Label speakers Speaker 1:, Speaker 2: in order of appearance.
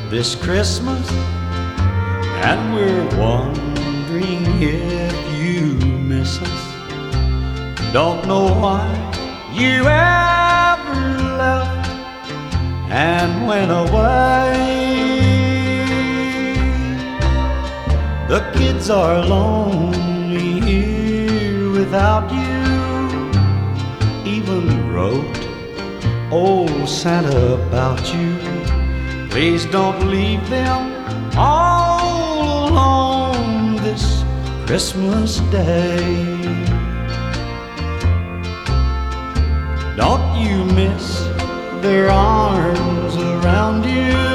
Speaker 1: this Christmas, and we're wondering if you miss us. Don't know why you ever left and went away. The kids are lonely here without you. Even wrote old Santa about you. Please don't leave them all alone this Christmas Day. Don't you miss their arms around you?